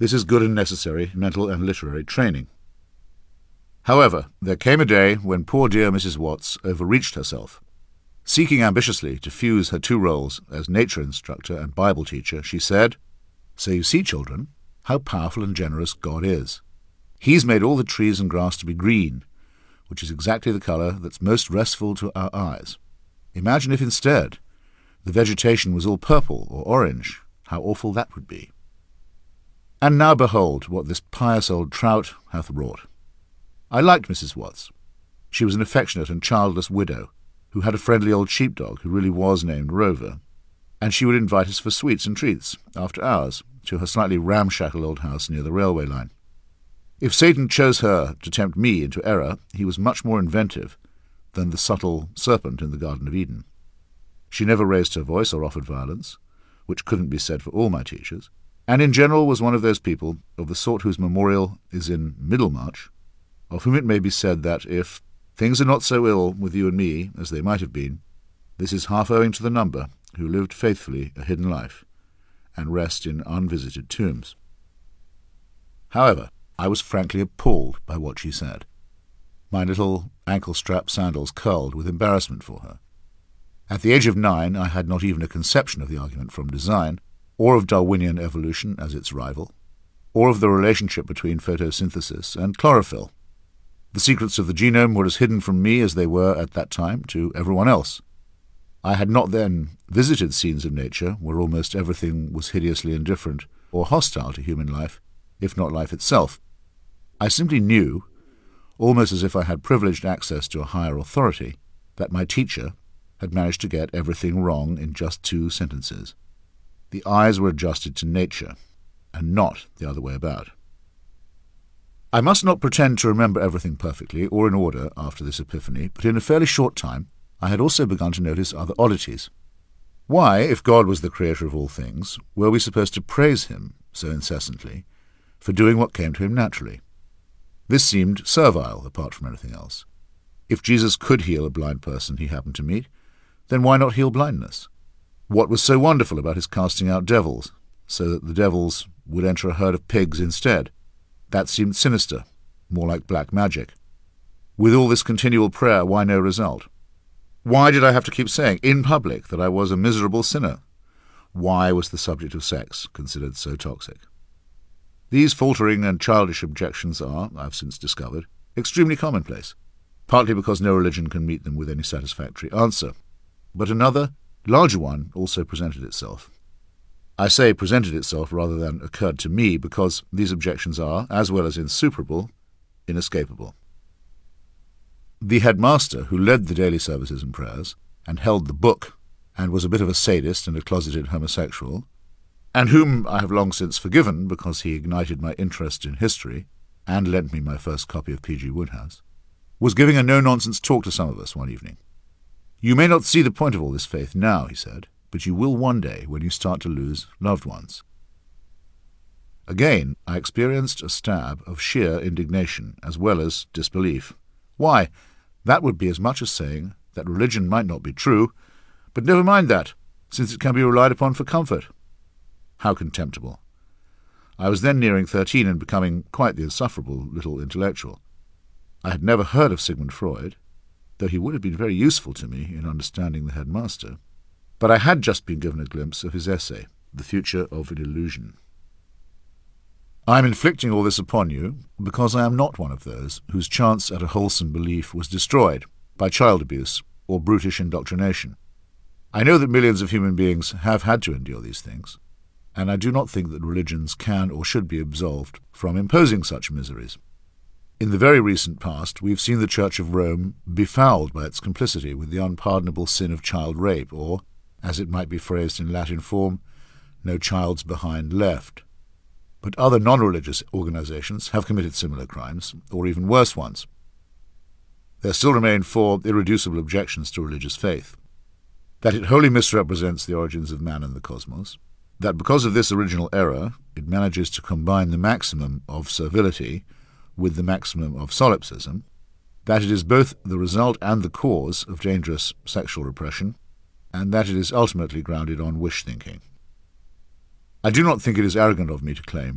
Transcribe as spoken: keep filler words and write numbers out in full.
This is good and necessary mental and literary training. However, there came a day when poor dear Missus Watts overreached herself. Seeking ambitiously to fuse her two roles as nature instructor and Bible teacher, she said, "So you see, children, how powerful and generous God is. He's made all the trees and grass to be green, which is exactly the colour that's most restful to our eyes. Imagine if instead the vegetation was all purple or orange, how awful that would be. And now behold what this pious old trout hath wrought." I liked Missus Watts. She was an affectionate and childless widow, who had a friendly old sheepdog who really was named Rover, and she would invite us for sweets and treats, after hours, to her slightly ramshackle old house near the railway line. If Satan chose her to tempt me into error, he was much more inventive than the subtle serpent in the Garden of Eden. She never raised her voice or offered violence, which couldn't be said for all my teachers, and in general was one of those people, of the sort whose memorial is in Middlemarch, of whom it may be said that if things are not so ill with you and me as they might have been, this is half owing to the number who lived faithfully a hidden life and rest in unvisited tombs. However, I was frankly appalled by what she said. My little ankle-strap sandals curled with embarrassment for her. At the age of nine, I had not even a conception of the argument from design, or of Darwinian evolution as its rival, or of the relationship between photosynthesis and chlorophyll. The secrets of the genome were as hidden from me as they were at that time to everyone else. I had not then visited scenes of nature where almost everything was hideously indifferent or hostile to human life, if not life itself. I simply knew, almost as if I had privileged access to a higher authority, that my teacher had managed to get everything wrong in just two sentences. The eyes were adjusted to nature, and not the other way about. I must not pretend to remember everything perfectly or in order after this epiphany, but in a fairly short time I had also begun to notice other oddities. Why, if God was the creator of all things, were we supposed to praise him so incessantly for doing what came to him naturally? This seemed servile, apart from anything else. If Jesus could heal a blind person he happened to meet, then why not heal blindness? What was so wonderful about his casting out devils, so that the devils would enter a herd of pigs instead? That seemed sinister, more like black magic. With all this continual prayer, why no result? Why did I have to keep saying, in public, that I was a miserable sinner? Why was the subject of sex considered so toxic? These faltering and childish objections are, I've since discovered, extremely commonplace, partly because no religion can meet them with any satisfactory answer. But another, larger one also presented itself. I say presented itself rather than occurred to me, because these objections are, as well as insuperable, inescapable. The headmaster, who led the daily services and prayers, and held the book, and was a bit of a sadist and a closeted homosexual, and whom I have long since forgiven because he ignited my interest in history and lent me my first copy of P G Wodehouse, was giving a no-nonsense talk to some of us one evening. "You may not see the point of all this faith now," he said, "but you will one day when you start to lose loved ones." Again, I experienced a stab of sheer indignation as well as disbelief. Why, that would be as much as saying that religion might not be true, but never mind that, since it can be relied upon for comfort. How contemptible. I was then nearing thirteen and becoming quite the insufferable little intellectual. I had never heard of Sigmund Freud, though he would have been very useful to me in understanding the headmaster, but I had just been given a glimpse of his essay, The Future of an Illusion. I am inflicting all this upon you because I am not one of those whose chance at a wholesome belief was destroyed by child abuse or brutish indoctrination. I know that millions of human beings have had to endure these things, and I do not think that religions can or should be absolved from imposing such miseries. In the very recent past, we have seen the Church of Rome befouled by its complicity with the unpardonable sin of child rape, or, as it might be phrased in Latin form, no child's behind left. But other non-religious organizations have committed similar crimes, or even worse ones. There still remain four irreducible objections to religious faith: that it wholly misrepresents the origins of man and the cosmos, that because of this original error it manages to combine the maximum of servility with the maximum of solipsism, that it is both the result and the cause of dangerous sexual repression, and that it is ultimately grounded on wish-thinking. I do not think it is arrogant of me to claim